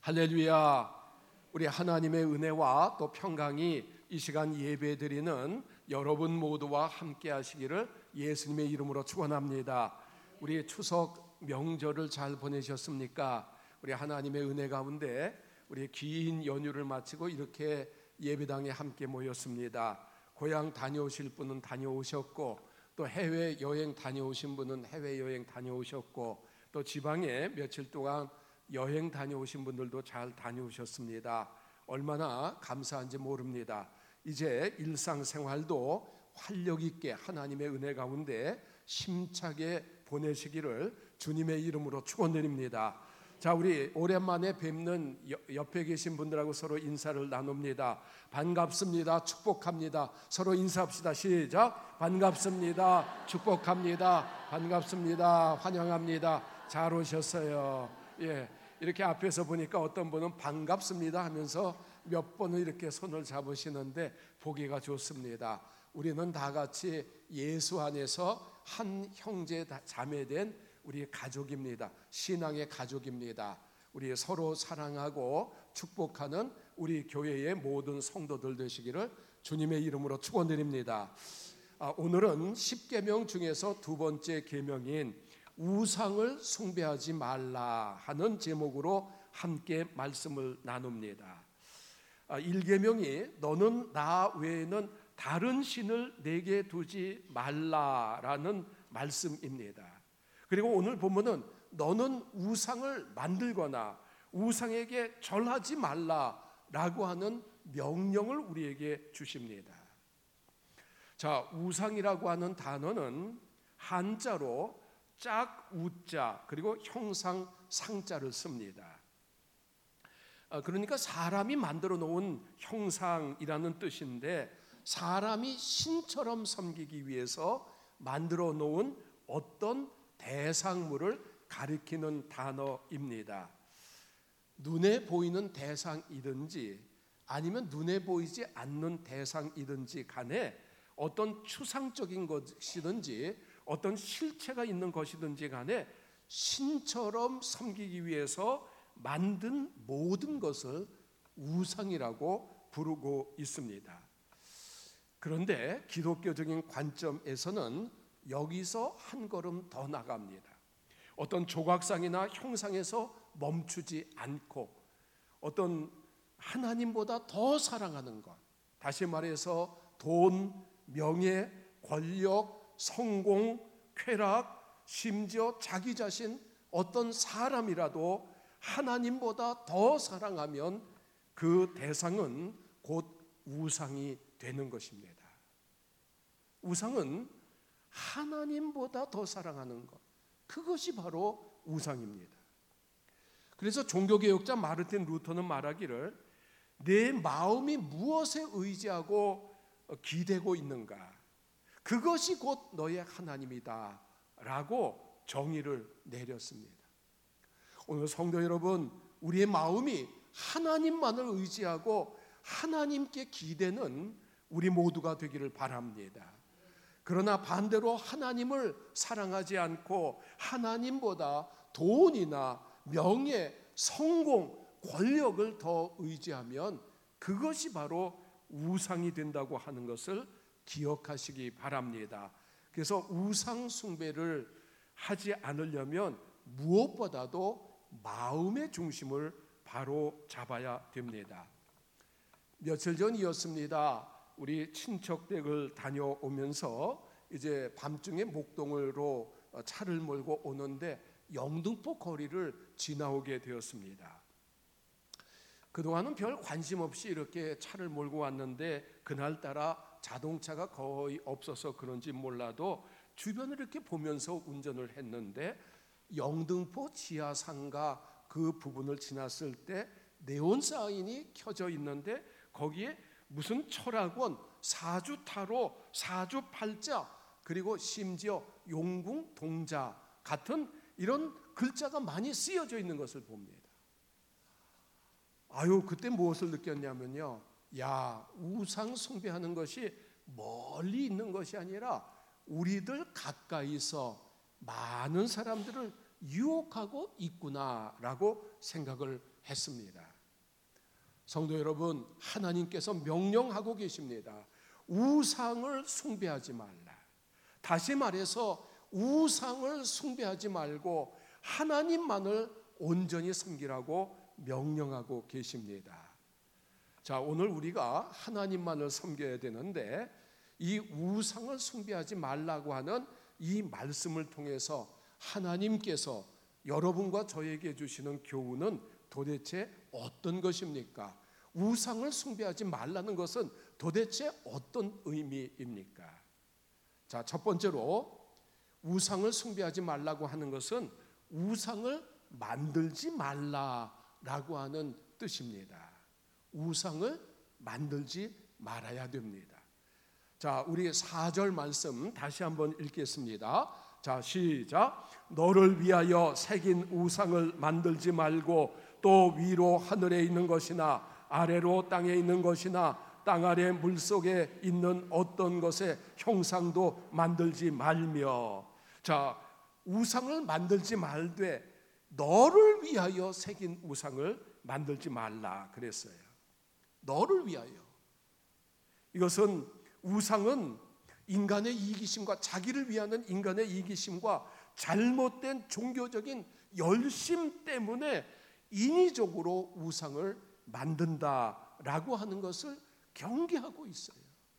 할렐루야. 우리 하나님의 은혜와 또 평강이 이 시간 예배드리는 여러분 모두와 함께 하시기를 예수님의 이름으로 축원합니다. 우리 추석 명절을 잘 보내셨습니까? 우리 하나님의 은혜 가운데 우리 긴 연휴를 마치고 이렇게 예배당에 함께 모였습니다. 고향 다녀오실 분은 다녀오셨고, 또 해외여행 다녀오신 분은 해외여행 다녀오셨고, 또 지방에 며칠 동안 여행 다녀오신 분들도 잘 다녀오셨습니다. 얼마나 감사한지 모릅니다. 이제 일상생활도 활력 있게 하나님의 은혜 가운데 심차게 보내시기를 주님의 이름으로 축원드립니다. 자, 우리 오랜만에 뵙는 옆에 계신 분들하고 서로 인사를 나눕니다. 반갑습니다. 축복합니다. 서로 인사합시다. 시작. 반갑습니다. 축복합니다. 반갑습니다. 환영합니다. 잘 오셨어요. 예, 이렇게 앞에서 보니까 어떤 분은 반갑습니다 하면서 몇 번을 이렇게 손을 잡으시는데 보기가 좋습니다. 우리는 다 같이 예수 안에서 한 형제 자매된 우리 가족입니다. 신앙의 가족입니다. 우리 서로 사랑하고 축복하는 우리 교회의 모든 성도들 되시기를 주님의 이름으로 축원드립니다. 오늘은 10계명 중에서 두 번째 계명인 우상을 숭배하지 말라 하는 제목으로 함께 말씀을 나눕니다. 1계명이 너는 나 외에는 다른 신을 내게 두지 말라라는 말씀입니다. 그리고 오늘 보면은 너는 우상을 만들거나 우상에게 절하지 말라라고 하는 명령을 우리에게 주십니다. 자, 우상이라고 하는 단어는 한자로 짝, 우자, 그리고 형상, 상자를 씁니다. 그러니까 사람이 만들어 놓은 형상이라는 뜻인데, 사람이 신처럼 섬기기 위해서 만들어 놓은 어떤 대상물을 가리키는 단어입니다. 눈에 보이는 대상이든지 아니면 눈에 보이지 않는 대상이든지 간에 어떤 추상적인 것이든지 어떤 실체가 있는 것이든지 간에 신처럼 섬기기 위해서 만든 모든 것을 우상이라고 부르고 있습니다. 그런데 기독교적인 관점에서는 여기서 한 걸음 더 나갑니다. 어떤 조각상이나 형상에서 멈추지 않고 어떤 하나님보다 더 사랑하는 것, 다시 말해서 돈, 명예, 권력, 성공, 쾌락, 심지어 자기 자신, 어떤 사람이라도 하나님보다 더 사랑하면 그 대상은 곧 우상이 되는 것입니다. 우상은 하나님보다 더 사랑하는 것, 그것이 바로 우상입니다. 그래서 종교개혁자 마르틴 루터는 말하기를 내 마음이 무엇에 의지하고 기대고 있는가, 그것이 곧 너의 하나님이다 라고 정의를 내렸습니다. 오늘 성도 여러분, 우리의 마음이 하나님만을 의지하고 하나님께 기대는 우리 모두가 되기를 바랍니다. 그러나 반대로 하나님을 사랑하지 않고 하나님보다 돈이나 명예, 성공, 권력을 더 의지하면 그것이 바로 우상이 된다고 하는 것을 기억하시기 바랍니다. 그래서 우상 숭배를 하지 않으려면 무엇보다도 마음의 중심을 바로 잡아야 됩니다. 며칠 전이었습니다. 우리 친척 댁을 다녀오면서 이제 밤중에 목동으로 차를 몰고 오는데 영등포 거리를 지나오게 되었습니다. 그동안은 별 관심 없이 이렇게 차를 몰고 왔는데 그날따라 자동차가 거의 없어서 그런지 몰라도 주변을 이렇게 보면서 운전을 했는데 영등포 지하상가 그 부분을 지났을 때 네온 사인이 켜져 있는데 거기에 무슨 철학원, 사주타로, 사주팔자, 그리고 심지어 용궁 동자 같은 이런 글자가 많이 쓰여져 있는 것을 봅니다. 그때 무엇을 느꼈냐면요, 야, 우상 숭배하는 것이 멀리 있는 것이 아니라 우리들 가까이서 많은 사람들을 유혹하고 있구나라고 생각을 했습니다. 성도 여러분, 하나님께서 명령하고 계십니다. 우상을 숭배하지 말라. 다시 말해서 우상을 숭배하지 말고 하나님만을 온전히 섬기라고 명령하고 계십니다. 자, 오늘 우리가 하나님만을 섬겨야 되는데 이 우상을 숭배하지 말라고 하는 이 말씀을 통해서 하나님께서 여러분과 저에게 주시는 교훈은 도대체 어떤 것입니까? 우상을 숭배하지 말라는 것은 도대체 어떤 의미입니까? 자, 첫 번째로 우상을 숭배하지 말라고 하는 것은 우상을 만들지 말라라고 하는 뜻입니다. 우상을 만들지 말아야 됩니다. 자, 우리 4절 말씀 다시 한번 읽겠습니다. 자, 시작. 너를 위하여 새긴 우상을 만들지 말고 또 위로 하늘에 있는 것이나 아래로 땅에 있는 것이나 땅 아래 물속에 있는 어떤 것의 형상도 만들지 말며. 자, 우상을 만들지 말되 너를 위하여 새긴 우상을 만들지 말라 그랬어요. 너를 위하여. 이것은 우상은 인간의 이기심과 자기를 위하는 인간의 이기심과 잘못된 종교적인 열심 때문에 인위적으로 우상을 만든다라고 하는 것을 경계하고 있어요.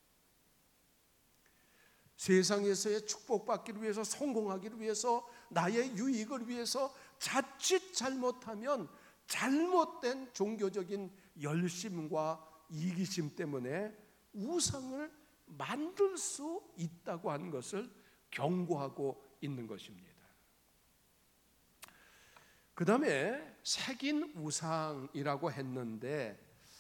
세상에서의 축복받기를 위해서, 성공하기를 위해서, 나의 유익을 위해서 자칫 잘못하면 잘못된 종교적인 열심과 이기심 때문에 우상을 만들 수 있다고 하는 것을 경고하고 있는 것입니다. 그 다음에 새긴 우상이라고 했는데,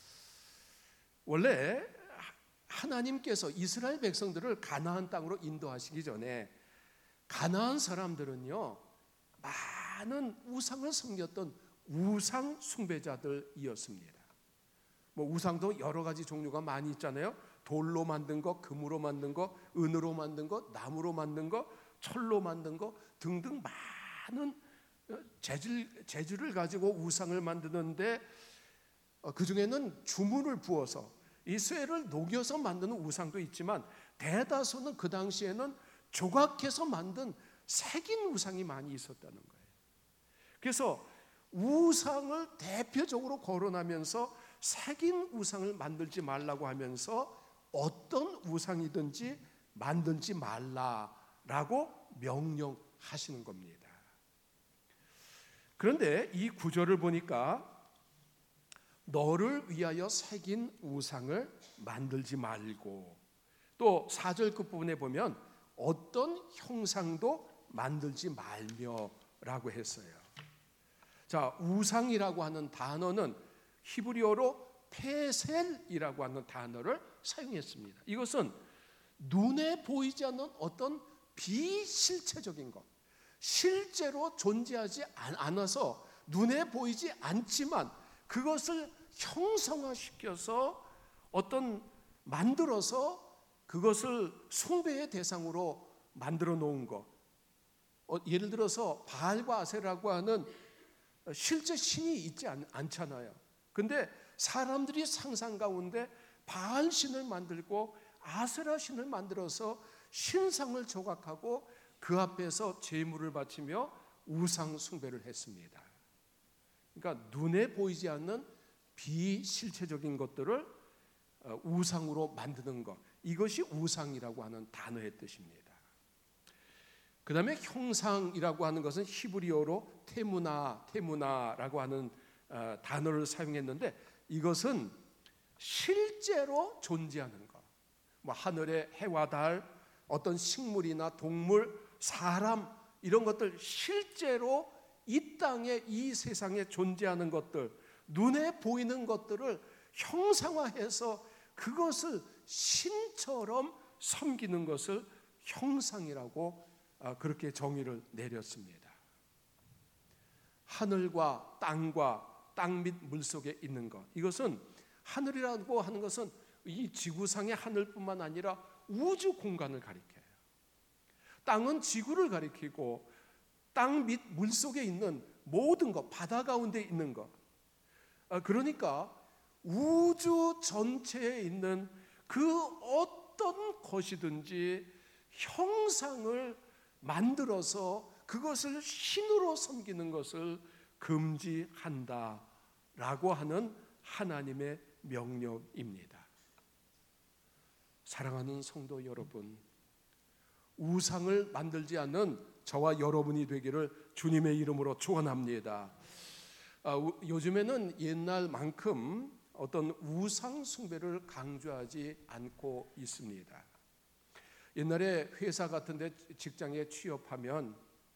원래 하나님께서 이스라엘 백성들을 가나안 땅으로 인도하시기 전에 가나안 사람들은요, 많은 우상을 섬겼던 우상 숭배자들이었습니다. 뭐 우상도 여러 가지 종류가 많이 있잖아요. 돌로 만든 거, 금으로 만든 거, 은으로 만든 거, 나무로 만든 거, 철로 만든 거 등등 많은 재질을 가지고 우상을 만드는데, 그 중에는 주문을 부어서 이 쇠를 녹여서 만드는 우상도 있지만 대다수는 그 당시에는 조각해서 만든 새긴 우상이 많이 있었다는 거예요. 그래서 우상을 대표적으로 거론하면서 새긴 우상을 만들지 말라고 하면서 어떤 우상이든지 만들지 말라라고 명령하시는 겁니다. 그런데 이 구절을 보니까 너를 위하여 새긴 우상을 만들지 말고, 또 4절 끝부분에 보면 어떤 형상도 만들지 말며라고 했어요. 자, 우상이라고 하는 단어는 히브리어로 페셀이라고 하는 단어를 사용했습니다. 이것은 눈에 보이지 않는 어떤 비실체적인 것, 실제로 존재하지 않아서 눈에 보이지 않지만 그것을 형상화시켜서 만들어서 그것을 숭배의 대상으로 만들어 놓은 것. 예를 들어서 바알과 아세라고 하는 실제 신이 있지 않잖아요. 근데 사람들이 상상 가운데 바알 신을 만들고 아세라 신을 만들어서 신상을 조각하고 그 앞에서 제물을 바치며 우상 숭배를 했습니다. 그러니까 눈에 보이지 않는 비실체적인 것들을 우상으로 만드는 것, 이것이 우상이라고 하는 단어의 뜻입니다. 그 다음에 형상이라고 하는 것은 히브리어로 테무나라고 하는 단어를 사용했는데, 이것은 실제로 존재하는 것, 뭐 하늘의 해와 달, 어떤 식물이나 동물, 사람, 이런 것들 실제로 이 땅에, 이 세상에 존재하는 것들, 눈에 보이는 것들을 형상화해서 그것을 신처럼 섬기는 것을 형상이라고 그렇게 정의를 내렸습니다. 하늘과 땅 및 물속에 있는 것, 이것은 하늘이라고 하는 것은 이 지구상의 하늘뿐만 아니라 우주 공간을 가리켜요. 땅은 지구를 가리키고 땅 및 물속에 있는 모든 것, 바다 가운데 있는 것, 그러니까 우주 전체에 있는 그 어떤 것이든지 형상을 만들어서 그것을 신으로 섬기는 것을 금지한다라고 하는 하나님의 명령입니다. 사랑하는 성도 여러분, 우상을 만들지 않는 저와 여러분이 되기를 주님의 이름으로 축원합니다. 요즘에는 옛날만큼 어떤 우상 숭배를 강조하지 않고 있습니다. 옛날에 회사 같은 데 직장에 취업하면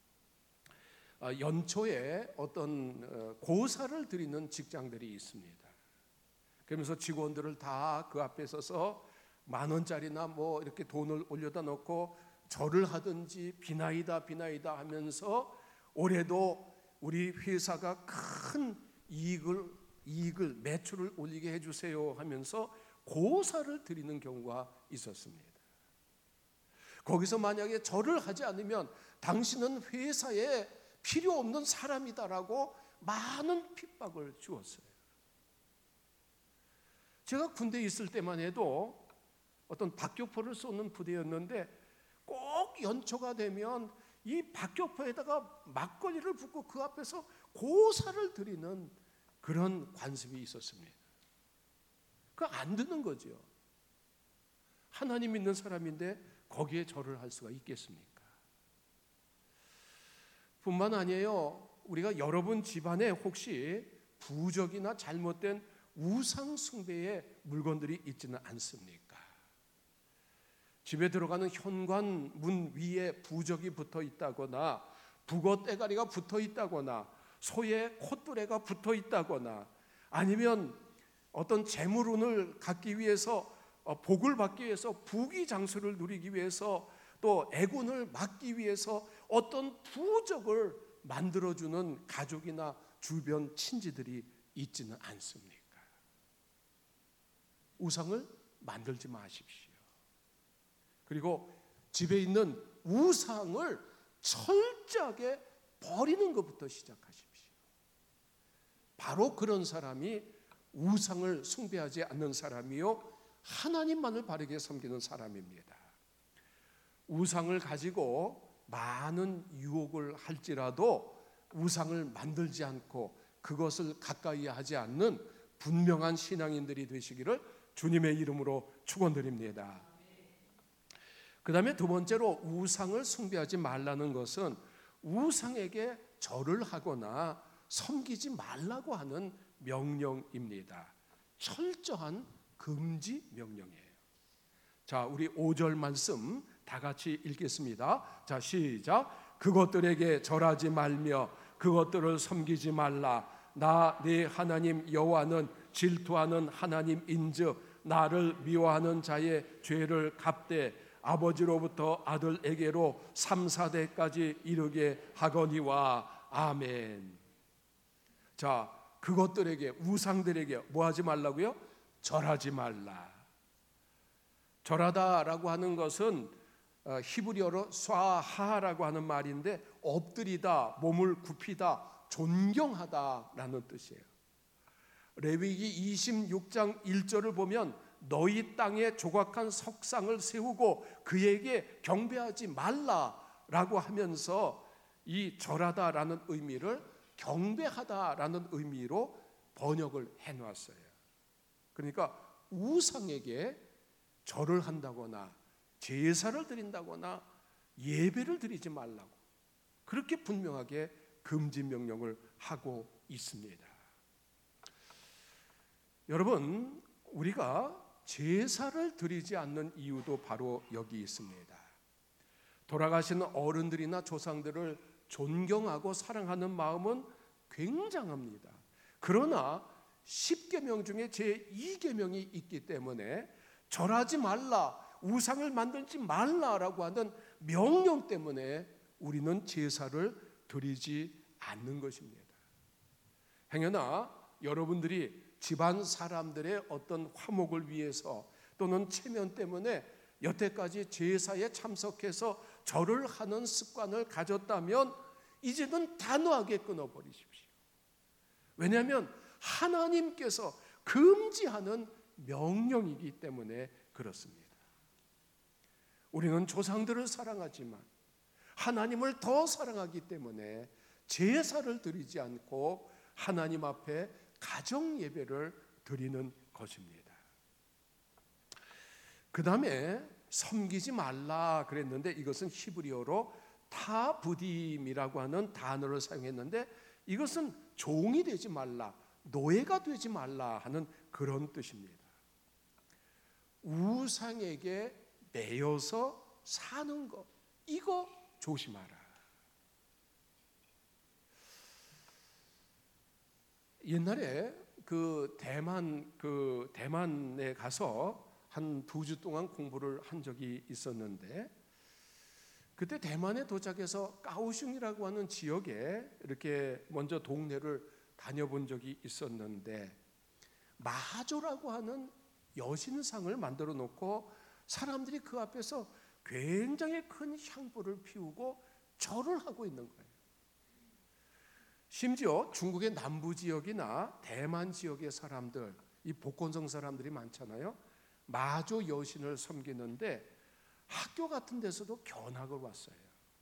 연초에 어떤 고사를 드리는 직장들이 있습니다. 그러면서 직원들을 다 그 앞에 서서 10,000원짜리나 뭐 이렇게 돈을 올려다 놓고 절을 하든지 비나이다 하면서 올해도 우리 회사가 큰 이익을 매출을 올리게 해주세요 하면서 고사를 드리는 경우가 있었습니다. 거기서 만약에 절을 하지 않으면 당신은 회사에 필요 없는 사람이다라고 많은 핍박을 주었어요. 제가 군대에 있을 때만 해도 어떤 박격포를 쏘는 부대였는데 꼭 연초가 되면 이 박격포에다가 막걸리를 붓고 그 앞에서 고사를 드리는 그런 관습이 있었습니다. 그거 안 듣는 거죠. 하나님 믿는 사람인데 거기에 절을 할 수가 있겠습니까? 뿐만 아니에요. 우리가 여러분 집안에 혹시 부적이나 잘못된 우상 숭배의 물건들이 있지는 않습니까? 집에 들어가는 현관 문 위에 부적이 붙어 있다거나 북어 떼가리가 붙어 있다거나 소의 콧뚜레가 붙어 있다거나 아니면 어떤 재물운을 갖기 위해서 복을 받기 위해서 부귀장수를 누리기 위해서 또 애군을 막기 위해서 어떤 부적을 만들어주는 가족이나 주변 친지들이 있지는 않습니까? 우상을 만들지 마십시오. 그리고 집에 있는 우상을 철저하게 버리는 것부터 시작하십시오. 바로 그런 사람이 우상을 숭배하지 않는 사람이요 하나님만을 바르게 섬기는 사람입니다. 우상을 가지고 많은 유혹을 할지라도 우상을 만들지 않고 그것을 가까이 하지 않는 분명한 신앙인들이 되시기를 주님의 이름으로 축원드립니다. 그 다음에 두 번째로 우상을 숭배하지 말라는 것은 우상에게 절을 하거나 섬기지 말라고 하는 명령입니다. 철저한 금지 명령이에요. 자, 우리 5절 말씀 다 같이 읽겠습니다. 자, 시작. 그것들에게 절하지 말며 그것들을 섬기지 말라. 나 네 하나님 여호와는 질투하는 하나님인즉 나를 미워하는 자의 죄를 갚되 아버지로부터 아들에게로 3, 4대까지 이르게 하거니와. 아멘. 자, 그것들에게 우상들에게 뭐 하지 말라고요? 절하지 말라. 절하다라고 하는 것은 히브리어로 쏴하라고 하는 말인데 엎드리다, 몸을 굽히다, 존경하다라는 뜻이에요. 레위기 26장 1절을 보면 너희 땅에 조각한 석상을 세우고 그에게 경배하지 말라라고 하면서 이 절하다라는 의미를 경배하다라는 의미로 번역을 해놨어요. 그러니까 우상에게 절을 한다거나 제사를 드린다거나 예배를 드리지 말라고 그렇게 분명하게 금지 명령을 하고 있습니다. 여러분, 우리가 제사를 드리지 않는 이유도 바로 여기 있습니다. 돌아가신 어른들이나 조상들을 존경하고 사랑하는 마음은 굉장합니다. 그러나 10계명 중에 제2계명이 있기 때문에 절하지 말라, 우상을 만들지 말라라고 하는 명령 때문에 우리는 제사를 드리지 않는 것입니다. 행여나 여러분들이 집안 사람들의 어떤 화목을 위해서 또는 체면 때문에 여태까지 제사에 참석해서 절을 하는 습관을 가졌다면 이제는 단호하게 끊어버리십시오. 왜냐하면 하나님께서 금지하는 명령이기 때문에 그렇습니다. 우리는 조상들을 사랑하지만 하나님을 더 사랑하기 때문에 제사를 드리지 않고 하나님 앞에 가정 예배를 드리는 것입니다. 그 다음에 섬기지 말라 그랬는데 이것은 히브리어로 타부딤이라고 하는 단어를 사용했는데 이것은 종이 되지 말라, 노예가 되지 말라 하는 그런 뜻입니다. 우상에게 매여서 사는 것, 이거 조심하라. 옛날에 대만에 가서 한 2주 동안 공부를 한 적이 있었는데 그때 대만에 도착해서 까오슝이라고 하는 지역에 이렇게 먼저 동네를 다녀본 적이 있었는데 마조라고 하는 여신상을 만들어 놓고 사람들이 그 앞에서 굉장히 큰 향불을 피우고 절을 하고 있는 거예요. 심지어 중국의 남부 지역이나 대만 지역의 사람들, 이 복건성 사람들이 많잖아요. 마조 여신을 섬기는데 학교 같은 데서도 견학을 왔어요.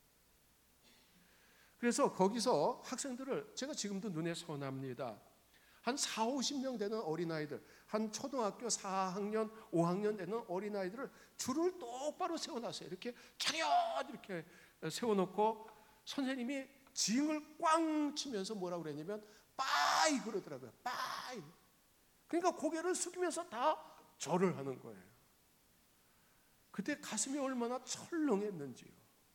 그래서 거기서 학생들을 제가 지금도 눈에 선합니다. 한 4, 50명 되는 어린아이들, 한 초등학교 4학년, 5학년 되는 어린아이들을 줄을 똑바로 세워놨어요. 이렇게 차렷 이렇게 세워놓고 선생님이 징을 꽝 치면서 뭐라고 그랬냐면 빠이 그러더라고요. 빠이. 그러니까 고개를 숙이면서 다 절을 하는 거예요. 그때 가슴이 얼마나 철렁했는지요.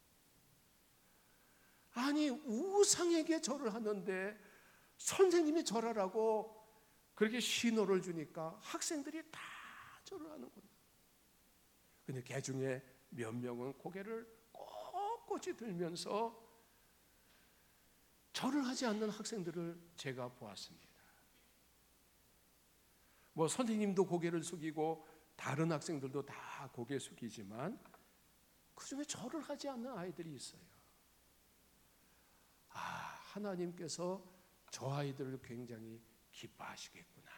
아니 우상에게 절을 하는데 선생님이 절하라고 그렇게 신호를 주니까 학생들이 다 절을 하는구나. 근데 그 중에 몇 명은 고개를 꼿꼿이 들면서 절을 하지 않는 학생들을 제가 보았습니다. 뭐 선생님도 고개를 숙이고 다른 학생들도 다 고개 숙이지만 그 중에 절을 하지 않는 아이들이 있어요. 하나님께서 저 아이들을 굉장히 기뻐하시겠구나.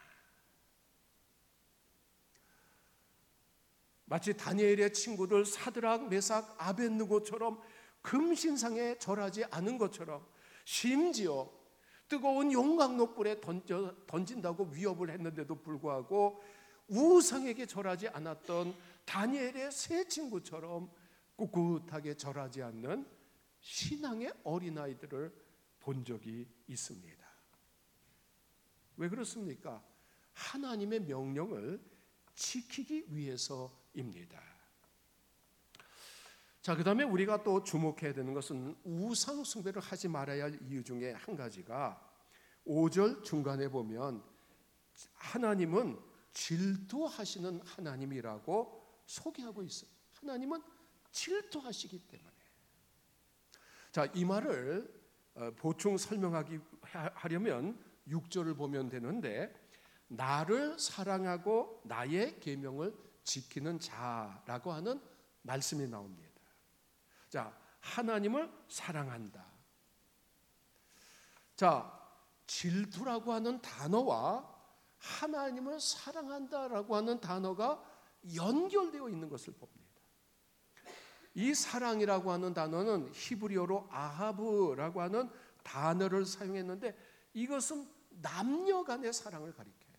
마치 다니엘의 친구들 사드락, 메삭, 아벳느고처럼 금신상에 절하지 않은 것처럼 심지어 뜨거운 용광로불에 던진다고 위협을 했는데도 불구하고 우상에게 절하지 않았던 다니엘의 세 친구처럼 꿋꿋하게 절하지 않는 신앙의 어린아이들을 본 적이 있습니다. 왜 그렇습니까? 하나님의 명령을 지키기 위해서입니다. 자, 그 다음에 우리가 또 주목해야 되는 것은 우상 숭배를 하지 말아야 할 이유 중에 한 가지가 5절 중간에 보면 하나님은 질투하시는 하나님이라고 소개하고 있어요. 하나님은 질투하시기 때문에. 자, 이 말을 보충 설명하려면 6절을 보면 되는데 나를 사랑하고 나의 계명을 지키는 자라고 하는 말씀이 나옵니다. 자, 하나님을 사랑한다. 자, 질투라고 하는 단어와 하나님을 사랑한다라고 하는 단어가 연결되어 있는 것을 봅니다. 이 사랑이라고 하는 단어는 히브리어로 아하브라고 하는 단어를 사용했는데 이것은 남녀 간의 사랑을 가리켜요.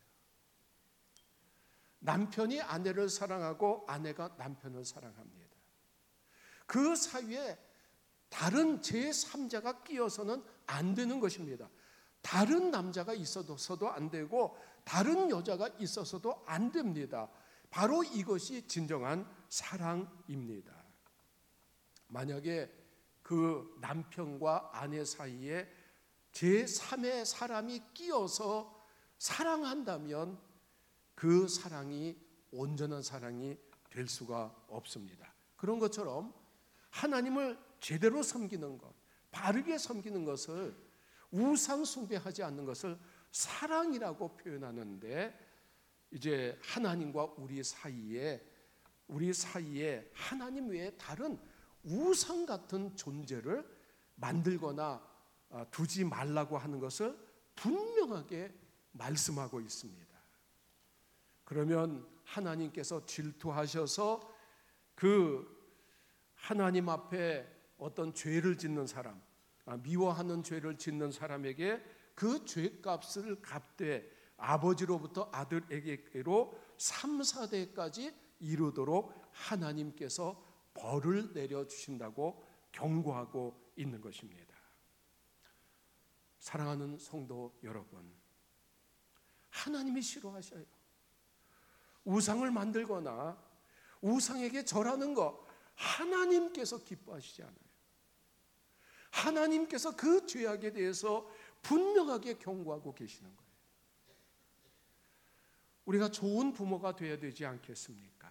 남편이 아내를 사랑하고 아내가 남편을 사랑합니다. 그 사이에 다른 제3자가 끼어서는 안 되는 것입니다. 다른 남자가 있어서도 안 되고 다른 여자가 있어서도 안 됩니다. 바로 이것이 진정한 사랑입니다. 만약에 그 남편과 아내 사이에 제3의 사람이 끼어서 사랑한다면 그 사랑이 온전한 사랑이 될 수가 없습니다. 그런 것처럼 하나님을 제대로 섬기는 것, 바르게 섬기는 것을 우상 숭배하지 않는 것을 사랑이라고 표현하는데 이제 하나님과 우리 사이에 하나님 외에 다른 우상 같은 존재를 만들거나 두지 말라고 하는 것을 분명하게 말씀하고 있습니다. 그러면 하나님께서 질투하셔서 그 하나님 앞에 어떤 죄를 짓는 사람, 미워하는 죄를 짓는 사람에게 그 죄값을 갚되 아버지로부터 아들에게로 3, 4대까지 이르도록 하나님께서 벌을 내려주신다고 경고하고 있는 것입니다. 사랑하는 성도 여러분, 하나님이 싫어하셔요. 우상을 만들거나 우상에게 절하는 거 하나님께서 기뻐하시지 않아요. 하나님께서 그 죄악에 대해서 분명하게 경고하고 계시는 거예요. 우리가 좋은 부모가 되어야 되지 않겠습니까?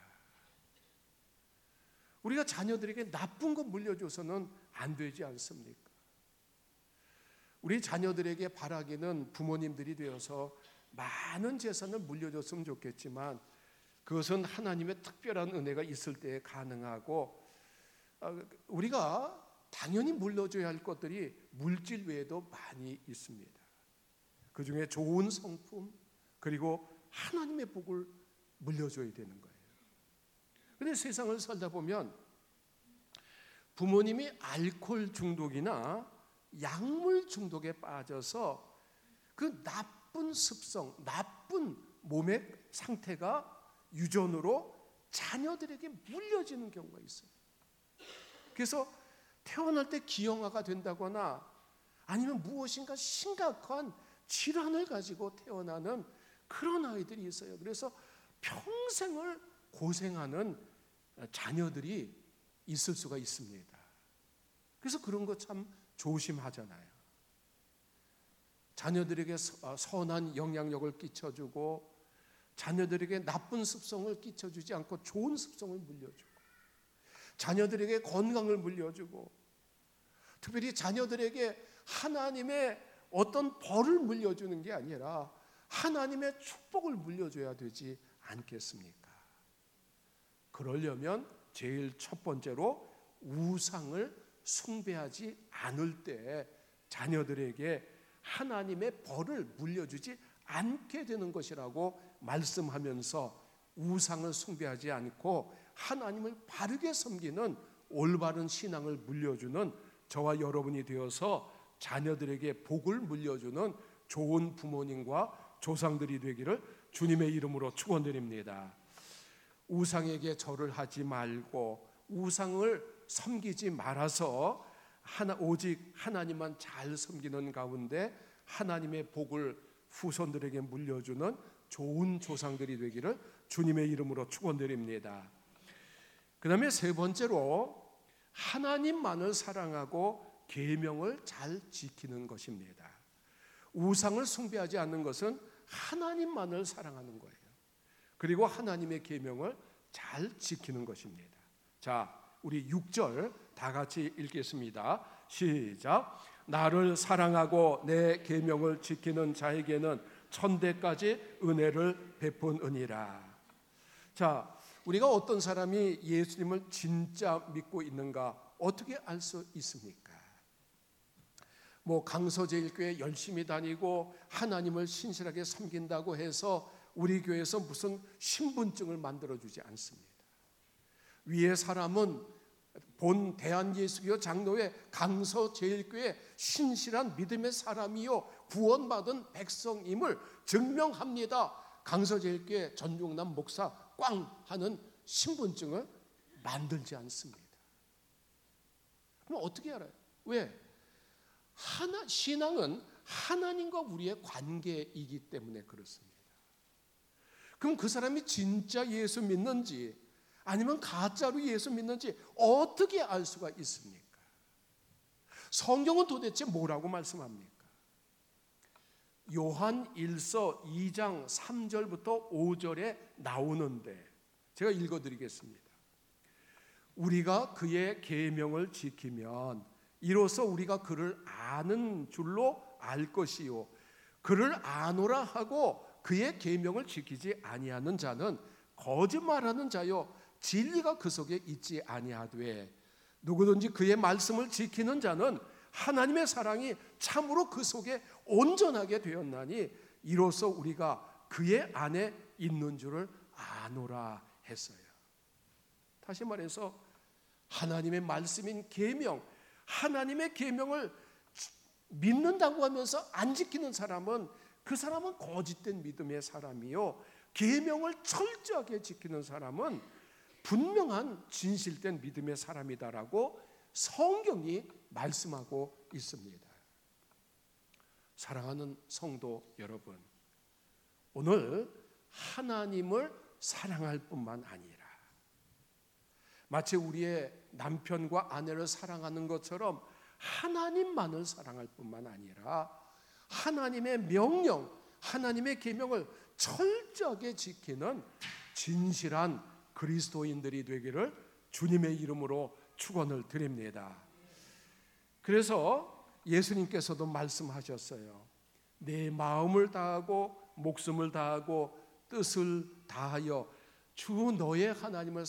우리가 자녀들에게 나쁜 거 물려줘서는 안 되지 않습니까? 우리 자녀들에게 바라기는 부모님들이 되어서 많은 재산을 물려줬으면 좋겠지만 그것은 하나님의 특별한 은혜가 있을 때에 가능하고, 우리가 당연히 물려줘야 할 것들이 물질 외에도 많이 있습니다. 그 중에 좋은 성품, 그리고 하나님의 복을 물려줘야 되는 거예요. 그런데 세상을 살다 보면 부모님이 알코올 중독이나 약물 중독에 빠져서 그 나쁜 습성, 나쁜 몸의 상태가 유전으로 자녀들에게 물려지는 경우가 있어요. 그래서 태어날 때 기형아가 된다거나 아니면 무엇인가 심각한 질환을 가지고 태어나는 그런 아이들이 있어요. 그래서 평생을 고생하는 자녀들이 있을 수가 있습니다. 그래서 그런 거 참 조심하잖아요. 자녀들에게 선한 영향력을 끼쳐주고 자녀들에게 나쁜 습성을 끼쳐주지 않고 좋은 습성을 물려주고 자녀들에게 건강을 물려주고 특별히 자녀들에게 하나님의 어떤 벌을 물려주는 게 아니라 하나님의 축복을 물려줘야 되지 않겠습니까? 그러려면 제일 첫 번째로 우상을 숭배하지 않을 때 자녀들에게 하나님의 벌을 물려주지 않게 되는 것이라고 말씀하면서 우상을 숭배하지 않고 하나님을 바르게 섬기는 올바른 신앙을 물려주는 저와 여러분이 되어서 자녀들에게 복을 물려주는 좋은 부모님과 조상들이 되기를 주님의 이름으로 축원드립니다. 우상에게 절을 하지 말고 우상을 섬기지 말아서 오직 하나님만 잘 섬기는 가운데 하나님의 복을 후손들에게 물려주는 좋은 조상들이 되기를 주님의 이름으로 축원드립니다. 그 다음에 세 번째로 하나님만을 사랑하고 계명을 잘 지키는 것입니다. 우상을 숭배하지 않는 것은 하나님만을 사랑하는 거예요. 그리고 하나님의 계명을 잘 지키는 것입니다. 자, 우리 6절 다 같이 읽겠습니다. 시작. 나를 사랑하고 내 계명을 지키는 자에게는 천대까지 은혜를 베푸느니라. 자, 우리가 어떤 사람이 예수님을 진짜 믿고 있는가 어떻게 알 수 있습니까? 강서제일교회 열심히 다니고 하나님을 신실하게 섬긴다고 해서 우리 교회에서 무슨 신분증을 만들어주지 않습니다. 위에 사람은 본 대한예수교 장로회 강서제일교회 신실한 믿음의 사람이요 구원받은 백성임을 증명합니다. 강서제일교회 전종남 목사 꽝 하는 신분증을 만들지 않습니다. 그럼 어떻게 알아요? 왜? 신앙은 하나님과 우리의 관계이기 때문에 그렇습니다. 그럼 그 사람이 진짜 예수 믿는지 아니면 가짜로 예수 믿는지 어떻게 알 수가 있습니까? 성경은 도대체 뭐라고 말씀합니까? 요한 1서 2장 3절부터 5절에 나오는데 제가 읽어드리겠습니다. 우리가 그의 계명을 지키면 이로써 우리가 그를 아는 줄로 알 것이요 그를 아노라 하고 그의 계명을 지키지 아니하는 자는 거짓말하는 자요 진리가 그 속에 있지 아니하되 누구든지 그의 말씀을 지키는 자는 하나님의 사랑이 참으로 그 속에 온전하게 되었나니 이로써 우리가 그의 안에 있는 줄을 아노라 했어요. 다시 말해서 하나님의 말씀인 계명, 하나님의 계명을 믿는다고 하면서 안 지키는 사람은 그 사람은 거짓된 믿음의 사람이요, 계명을 철저하게 지키는 사람은 분명한 진실된 믿음의 사람이다라고 성경이 말씀하고 있습니다. 사랑하는 성도 여러분, 오늘 하나님을 사랑할 뿐만 아니라 마치 우리의 남편과 아내를 사랑하는 것처럼 하나님만을 사랑할 뿐만 아니라 하나님의 명령, 하나님의 계명을 철저하게 지키는 진실한 그리스도인들이 되기를 주님의 이름으로 축원을 드립니다. 그래서 예수님께서도 말씀하셨어요. 내 마음을 다하고 목숨을 다하고 뜻을 다하여 주 너의 하나님을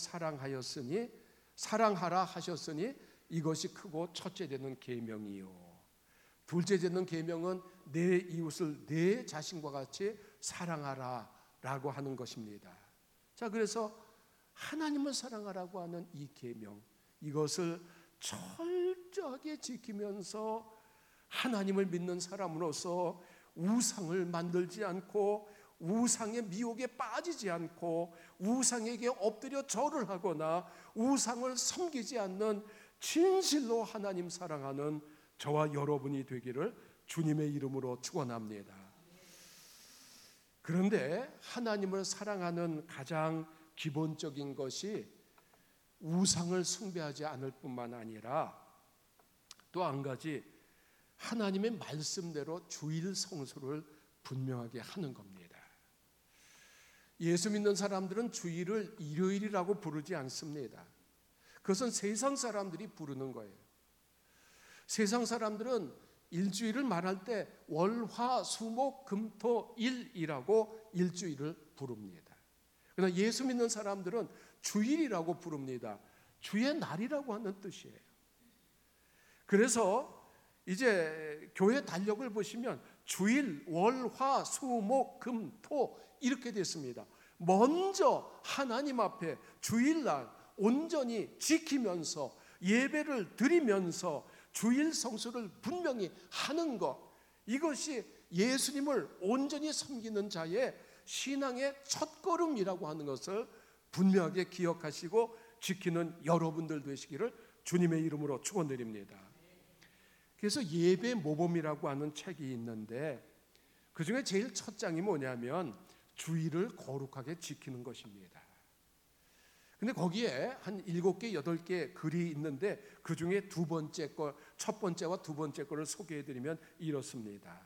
사랑하라 하셨으니 이것이 크고 첫째 되는 계명이요, 둘째 되는 계명은 내 이웃을 내 자신과 같이 사랑하라라고 하는 것입니다. 자, 그래서 하나님을 사랑하라고 하는 이 계명, 이것을 철저하게 지키면서 하나님을 믿는 사람으로서 우상을 만들지 않고 우상의 미혹에 빠지지 않고 우상에게 엎드려 절을 하거나 우상을 섬기지 않는 진실로 하나님 사랑하는 저와 여러분이 되기를 주님의 이름으로 축원합니다. 그런데 하나님을 사랑하는 가장 기본적인 것이 우상을 숭배하지 않을 뿐만 아니라 또 한 가지, 하나님의 말씀대로 주일 성수를 분명하게 하는 겁니다. 예수 믿는 사람들은 주일을 일요일이라고 부르지 않습니다. 그것은 세상 사람들이 부르는 거예요. 세상 사람들은 일주일을 말할 때 월, 화, 수, 목, 금, 토, 일이라고 일주일을 부릅니다. 그러나 예수 믿는 사람들은 주일이라고 부릅니다. 주의 날이라고 하는 뜻이에요. 그래서 이제 교회 달력을 보시면 주일, 월, 화, 수, 목, 금, 토 이렇게 됐습니다. 먼저 하나님 앞에 주일날 온전히 지키면서 예배를 드리면서 주일 성수를 분명히 하는 것, 이것이 예수님을 온전히 섬기는 자의 신앙의 첫걸음이라고 하는 것을 분명하게 기억하시고 지키는 여러분들 되시기를 주님의 이름으로 축원드립니다. 그래서 예배 모범이라고 하는 책이 있는데 그중에 제일 첫 장이 뭐냐면 주일을 거룩하게 지키는 것입니다. 근데 거기에 한 7개, 8개 글이 있는데 그중에 첫 번째와 두 번째 거를 소개해드리면 이렇습니다.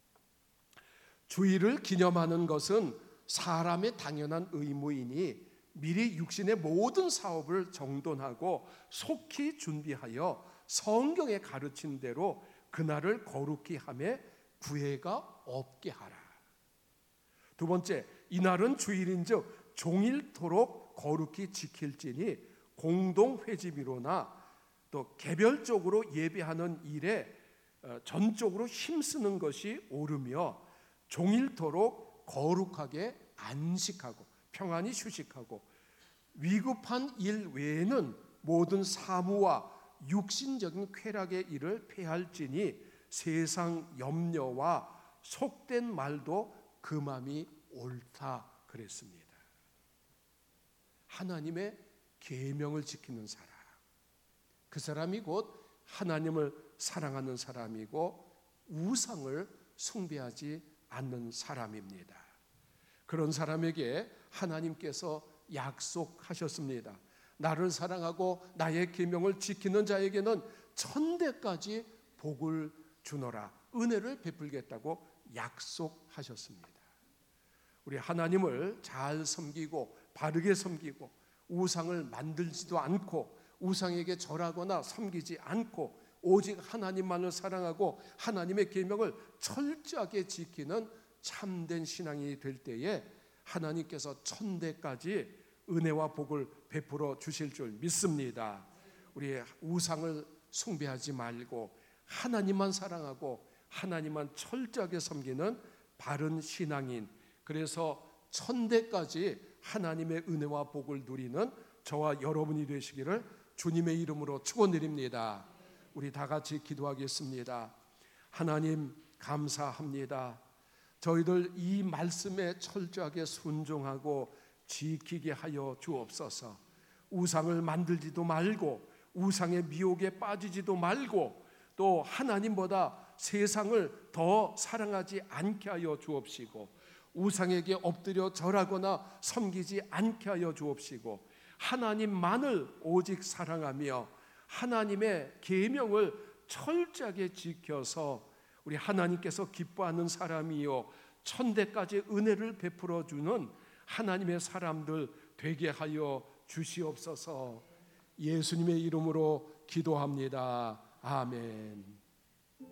주일을 기념하는 것은 사람의 당연한 의무이니 미리 육신의 모든 사업을 정돈하고 속히 준비하여 성경에 가르친 대로 그날을 거룩히 하며 구애가 없게 하라. 두 번째, 이날은 주일인즉 종일토록 거룩히 지킬지니 공동회집이로나 또 개별적으로 예배하는 일에 전적으로 힘쓰는 것이 옳으며 종일토록 거룩하게 안식하고 평안히 휴식하고 위급한 일 외에는 모든 사무와 육신적인 쾌락의 일을 폐할지니 세상 염려와 속된 말도 금함이 옳다 그랬습니다. 하나님의 계명을 지키는 사람, 그 사람이 곧 하나님을 사랑하는 사람이고 우상을 숭배하지 않는 사람입니다. 그런 사람에게 하나님께서 약속하셨습니다. 나를 사랑하고 나의 계명을 지키는 자에게는 천대까지 복을 주노라, 은혜를 베풀겠다고 약속하셨습니다. 우리 하나님을 잘 섬기고 바르게 섬기고 우상을 만들지도 않고 우상에게 절하거나 섬기지 않고 오직 하나님만을 사랑하고 하나님의 계명을 철저하게 지키는 참된 신앙이 될 때에 하나님께서 천대까지 은혜와 복을 베풀어 주실 줄 믿습니다. 우리 우상을 숭배하지 말고 하나님만 사랑하고 하나님만 철저하게 섬기는 바른 신앙인, 그래서 천대까지 하나님의 은혜와 복을 누리는 저와 여러분이 되시기를 주님의 이름으로 축원드립니다. 우리 다 같이 기도하겠습니다. 하나님 감사합니다. 저희들 이 말씀에 철저하게 순종하고 지키게 하여 주옵소서. 우상을 만들지도 말고 우상의 미혹에 빠지지도 말고 또 하나님보다 세상을 더 사랑하지 않게 하여 주옵시고 우상에게 엎드려 절하거나 섬기지 않게 하여 주옵시고 하나님만을 오직 사랑하며 하나님의 계명을 철저하게 지켜서 우리 하나님께서 기뻐하는 사람이요 천대까지 은혜를 베풀어 주는 하나님의 사람들 되게 하여 주시옵소서. 예수님의 이름으로 기도합니다. 아멘.